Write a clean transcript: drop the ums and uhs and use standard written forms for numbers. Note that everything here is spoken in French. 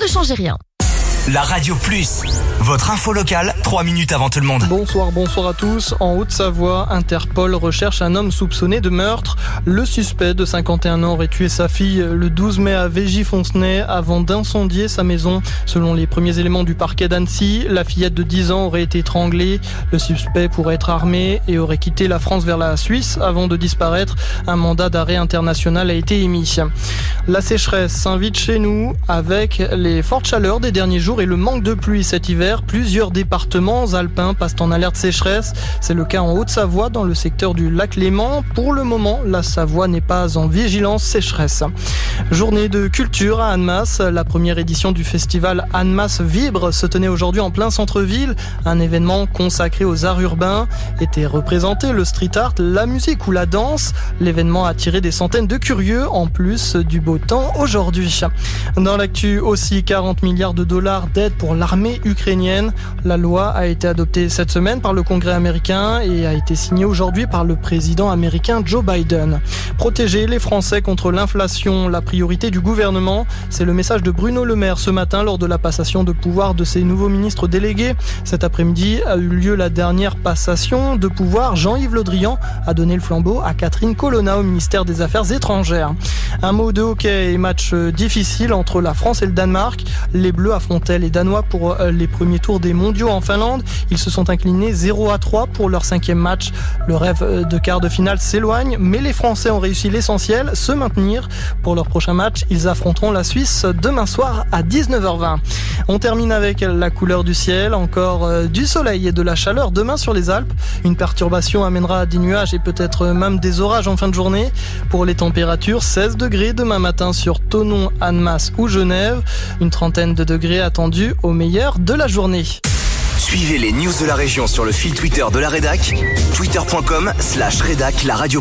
ne changez rien. La Radio Plus, votre info locale, 3 minutes avant tout le monde. Bonsoir à tous. En Haute-Savoie, Interpol recherche un homme soupçonné de meurtre. Le suspect de 51 ans aurait tué sa fille le 12 mai à Veigy-Fontenay avant d'incendier sa maison. Selon les premiers éléments du parquet d'Annecy, la fillette de 10 ans aurait été étranglée. Le suspect pourrait être armé et aurait quitté la France vers la Suisse avant de disparaître. Un mandat d'arrêt international a été émis. La sécheresse s'invite chez nous avec les fortes chaleurs des derniers jours et le manque de pluie cet hiver. Plusieurs départements alpins passent en alerte sécheresse. C'est le cas en Haute-Savoie dans le secteur du lac Léman. Pour le moment, la Savoie n'est pas en vigilance sécheresse. Journée de culture à Annemasse. La première édition du festival Annemasse Vibre se tenait aujourd'hui en plein centre-ville. Un événement consacré aux arts urbains. Était représenté le street art, la musique ou la danse. L'événement a attiré des centaines de curieux en plus du beau temps aujourd'hui. Dans l'actu aussi, 40 milliards de dollars d'aide pour l'armée ukrainienne. La loi a été adoptée cette semaine par le Congrès américain et a été signée aujourd'hui par le président américain Joe Biden. Protéger les Français contre l'inflation, la priorité du gouvernement, c'est le message de Bruno Le Maire ce matin lors de la passation de pouvoir de ses nouveaux ministres délégués. Cet après-midi a eu lieu la dernière passation de pouvoir. Jean-Yves Le Drian a donné le flambeau à Catherine Colonna au ministère des Affaires étrangères. Un mot de hockey et match difficile entre la France et le Danemark. Les Bleus affrontaient les Danois pour les premiers tours des mondiaux en Finlande. Ils se sont inclinés 0-3 pour leur 5e match. Le rêve de quart de finale s'éloigne, mais les Français ont réussi l'essentiel, se maintenir. Pour leur prochain match, ils affronteront la Suisse demain soir à 19h20. On termine avec la couleur du ciel, encore du soleil et de la chaleur demain sur les Alpes. Une perturbation amènera des nuages et peut-être même des orages en fin de journée. Pour les températures, 16 degrés demain matin sur Thonon, Annemasse ou Genève. Une trentaine de degrés attendus au meilleur de la journée. Suivez les news de la région sur le fil Twitter de la Rédac, twitter.com/rédac la Radio.